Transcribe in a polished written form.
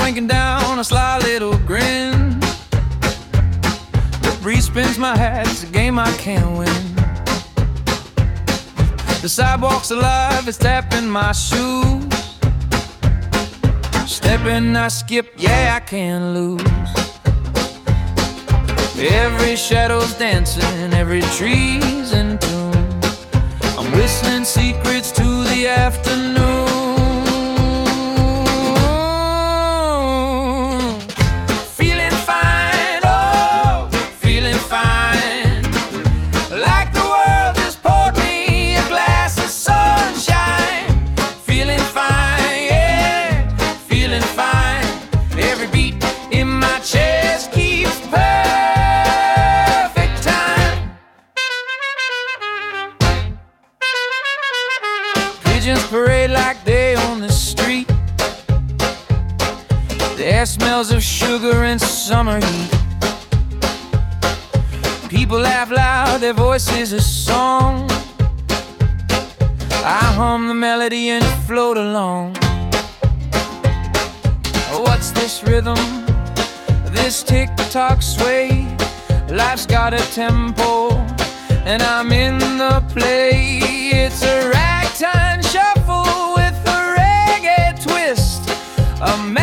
winking down a sly little grin. The breeze spins my hat, it's a game I can't win. The sidewalk's alive, it's tapping my shoes. Stepping, I skip, yeah, I can't lose. Every shadow's dancing, every tree's in tune. I'm whistling secrets to the afternoon. Feeling fine, oh, feeling fine. Like the world just poured me a glass of sunshine. Feeling fine, yeah, feeling fine. Every beat in my chest keeps perfect time. Pigeons parade like day on the street. The air smells of sugar and summer heat. People laugh loud, their voices a song. I hum the melody and float along. What's this rhythm? This tick-tock sway? Life's got a tempo, and I'm in the play. It's a ragtime shuffle with a reggae twist. A